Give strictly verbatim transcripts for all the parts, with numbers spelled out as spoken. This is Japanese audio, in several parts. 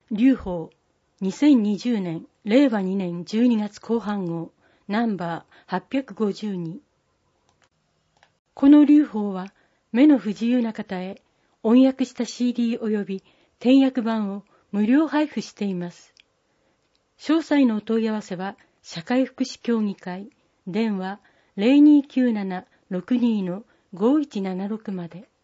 劉邦、にせんにじゅうねん、れいわにねんじゅうにがつこう半号、ナンバーはっぴゃくごじゅうに。この劉邦は、目の不自由な方へ、音訳した シーディー 及び点訳版を無料配布しています。詳細のお問い合わせは、社会福祉協議会、電話 ゼロにきゅうなな ろくに ごいちななろく まで。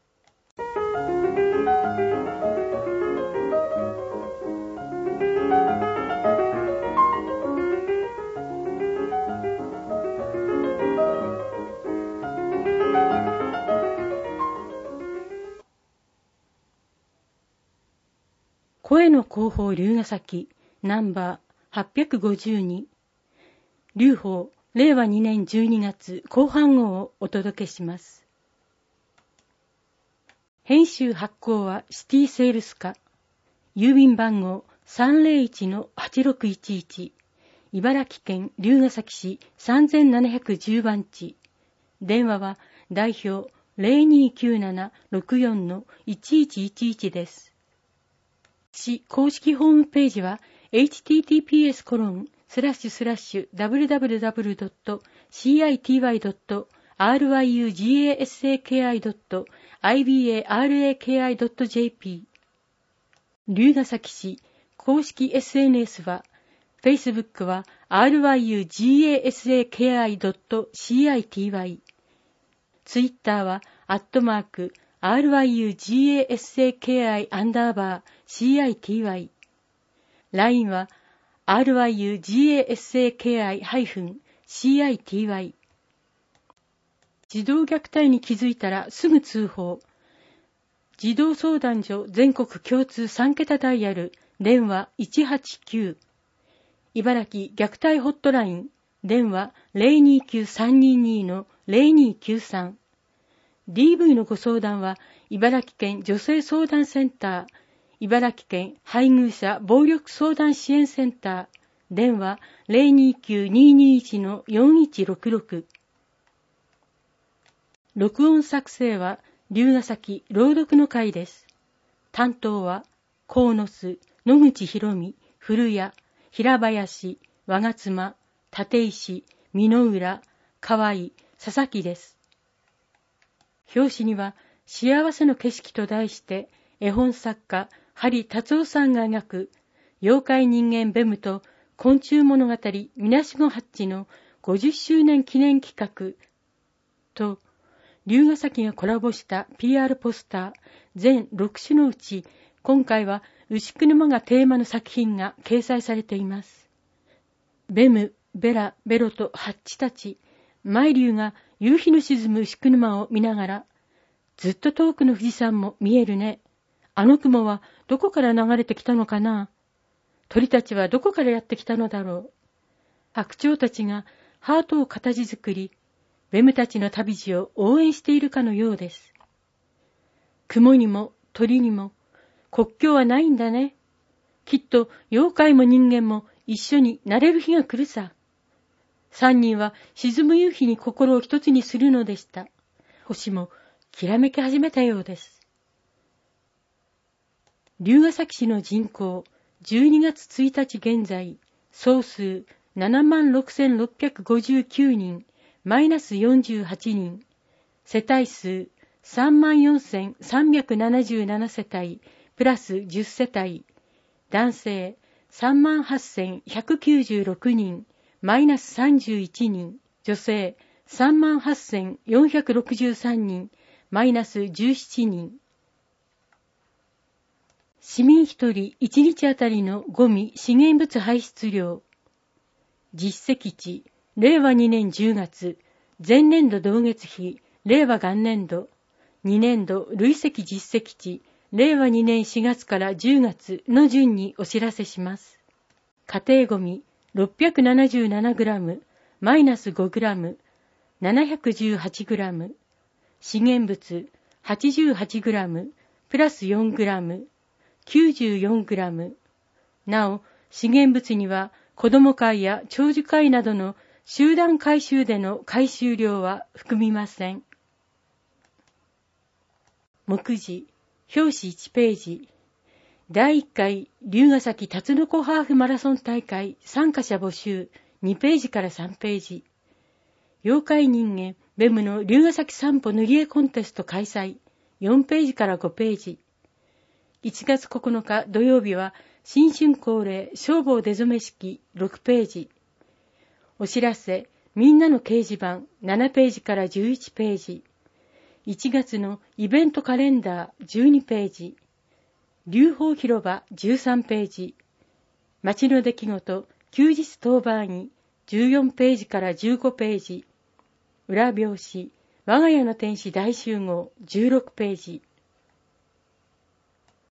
声の広報龍ヶ崎ナンバーはっぴゃくごじゅうに。劉邦れいわにねんじゅうにがつこう半号をお届けします。編集発行はシティセールス課。郵便番号 さんぜろいちのはちろくいちいち。茨城県龍ケ崎市さんぜんななひゃくじゅうばんち。電話は代表 ゼロにきゅうなな ろくよん いちいちいちいち です。市公式ホームページは エイチティーティーピーエスコロンスラッシュスラッシュダブリューダブリューダブリュードットシーアイティーワイドットアールワイユージーエーエスエーケーアイドットアイビーエーアールエーケーアイドットジェーピー。龍ケ崎市公式 エスエヌエス は Facebook は アールワイユージーエーエスエーケーアイドットシーアイティーワイ。Twitter はアットマーク アールワイユージーエーエスエーケーアイ アンダーバー シーアイティーワイ。ライン は アールワイユージーエーエスエーケーアイ シーアイティーワイ。児童虐待に気づいたらすぐ通報。児童相談所全国共通さんけたダイヤル、電話いちはちきゅう。茨城虐待ホットライン、電話 ゼロにきゅうさんにーにーのゼロにきゅうさん。ディーブイ のご相談は、茨城県女性相談センター、茨城県配偶者暴力相談支援センター、電話 ゼロにきゅうにーにーいちのよんいちろくろく。録音作成は、龍ケ崎朗読の会です。担当は、鴻巣、野口博美、古谷、平林、我妻、立石、美濃浦、河合、佐々木です。表紙には、幸せの景色と題して、絵本作家、針達夫さんが描く、妖怪人間ベムと昆虫物語みなしごハッチのごじゅっしゅうねん記念企画と、龍ケ崎がコラボした ピーアール ポスター全ろくしゅのうち、今回は牛久沼がテーマの作品が掲載されています。ベム、ベラ、ベロとハッチたち、舞龍が夕日の沈む牛久沼を見ながら、ずっと遠くの富士山も見えるね。あの雲はどこから流れてきたのかな。鳥たちはどこからやってきたのだろう。白鳥たちがハートを形作り、ベムたちの旅路を応援しているかのようです。雲にも鳥にも国境はないんだね。きっと妖怪も人間も一緒になれる日が来るさ。三人は沈む夕日に心を一つにするのでした。星もきらめき始めたようです。龍ケ崎市の人口、じゅうにがつついたち現在、総数ななまんろくせんろっぴゃくごじゅうきゅうにん、マイナスよんじゅうはちにん、世帯数さんまんよんせんさんびゃくななじゅうななせたい、プラスじゅっせたい、男性さんまんはっせんひゃくきゅうじゅうろくにん、マイナスさんじゅういちにん、女性さんまんはっせんよんひゃくろくじゅうさんにん、マイナスじゅうななにん。市民一人いちにちあたりのゴミ資源物排出量。実績値、れいわにねんじゅうがつ、前年度同月比、令和元年度、にねんど累積実績値、れいわにねんしがつからじゅうがつの順にお知らせします。家庭ゴミ ろっぴゃくななじゅうななグラム、マイナスごグラム、ななひゃくじゅうはちグラム、資源物はちじゅうはちグラム、プラスよんグラム、きゅうじゅうよんグラム。なお、資源物には子ども会や長寿会などの集団回収での回収量は含みません。目次、表紙いちページ。 だいいっかい龍ヶ崎タツノコハーフマラソン大会参加者募集にページからさんページ。妖怪人間ベムの龍ヶ崎散歩塗り絵コンテスト開催よんページからごページ。いちがつここのか土曜日は新春恒例消防出初め式ろくページ。お知らせみんなの掲示板ななページからじゅういちページ。いちがつのイベントカレンダーじゅうにページ。龍宝広場じゅうさんページ。街の出来事休日当番にじゅうよんページからじゅうごページ。裏表紙我が家の天使大集合じゅうろくページ。